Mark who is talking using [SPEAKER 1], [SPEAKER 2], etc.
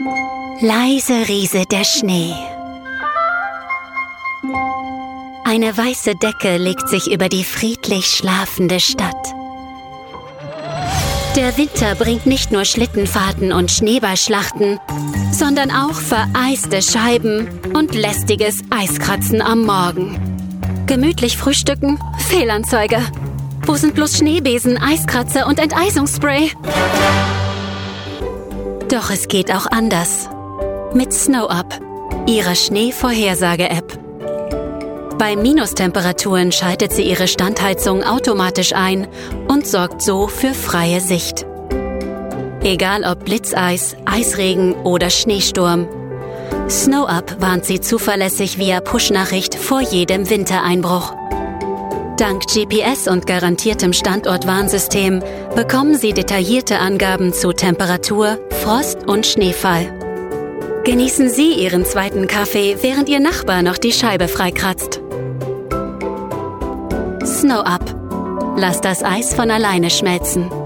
[SPEAKER 1] Leise rieselt der Schnee. Eine weiße Decke legt sich über die friedlich schlafende Stadt. Der Winter bringt nicht nur Schlittenfahrten und Schneeballschlachten, sondern auch vereiste Scheiben und lästiges Eiskratzen am Morgen. Gemütlich frühstücken? Fehlanzeige. Wo sind bloß Schneebesen, Eiskratzer und Enteisungsspray? Doch es geht auch anders. Mit SnowUp, ihrer Schneevorhersage-App. Bei Minustemperaturen schaltet sie ihre Standheizung automatisch ein und sorgt so für freie Sicht. Egal ob Blitzeis, Eisregen oder Schneesturm. SnowUp warnt Sie zuverlässig via Push-Nachricht vor jedem Wintereinbruch. Dank GPS und garantiertem Standortwarnsystem bekommen Sie detaillierte Angaben zu Temperatur, Frost und Schneefall. Genießen Sie Ihren zweiten Kaffee, während Ihr Nachbar noch die Scheibe freikratzt. SnowUp. Lass das Eis von alleine schmelzen.